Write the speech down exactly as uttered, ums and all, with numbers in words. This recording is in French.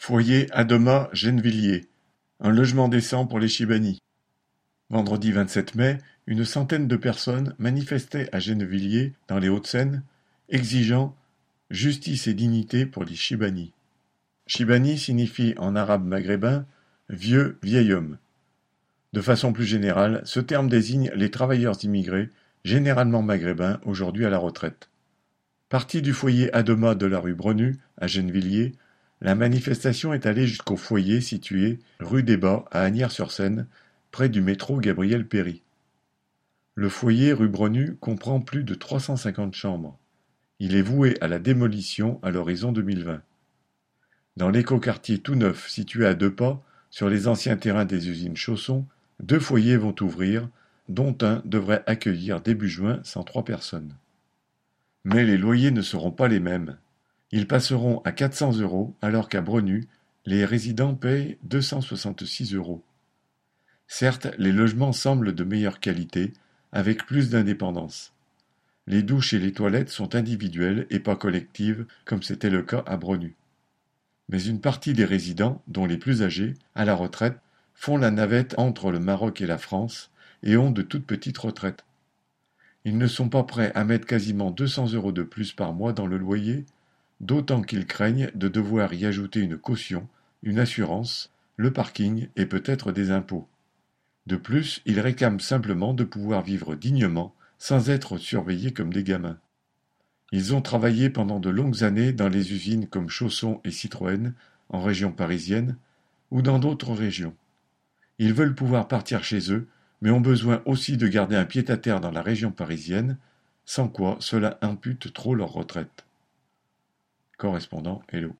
Foyer Adoma Gennevilliers, un logement décent pour les Chibani. Vendredi vingt-sept mai, une centaine de personnes manifestaient à Gennevilliers, dans les Hauts-de-Seine, exigeant justice et dignité pour les Chibani. Chibani signifie en arabe maghrébin vieux, vieil homme. De façon plus générale, ce terme désigne les travailleurs immigrés, généralement maghrébins, aujourd'hui à la retraite. Partie du foyer Adoma de la rue Brenu, à Gennevilliers, la manifestation est allée jusqu'au foyer situé rue des Bas à Asnières-sur-Seine, près du métro Gabriel-Péri. Le foyer rue Brenu comprend plus de trois cent cinquante chambres. Il est voué à la démolition à l'horizon deux mille vingt. Dans l'écoquartier tout neuf situé à deux pas, sur les anciens terrains des usines Chausson, deux foyers vont ouvrir, dont un devrait accueillir début juin cent trois personnes. Mais les loyers ne seront pas les mêmes. Ils passeront à quatre cents euros alors qu'à Brenu, les résidents payent deux cent soixante-six euros. Certes, les logements semblent de meilleure qualité, avec plus d'indépendance. Les douches et les toilettes sont individuelles et pas collectives, comme c'était le cas à Brenu. Mais une partie des résidents, dont les plus âgés, à la retraite, font la navette entre le Maroc et la France et ont de toutes petites retraites. Ils ne sont pas prêts à mettre quasiment deux cents euros de plus par mois dans le loyer, d'autant qu'ils craignent de devoir y ajouter une caution, une assurance, le parking et peut-être des impôts. De plus, ils réclament simplement de pouvoir vivre dignement, sans être surveillés comme des gamins. Ils ont travaillé pendant de longues années dans les usines comme Chausson et Citroën, en région parisienne, ou dans d'autres régions. Ils veulent pouvoir partir chez eux, mais ont besoin aussi de garder un pied-à-terre dans la région parisienne, sans quoi cela impute trop leur retraite. Correspondant Hello.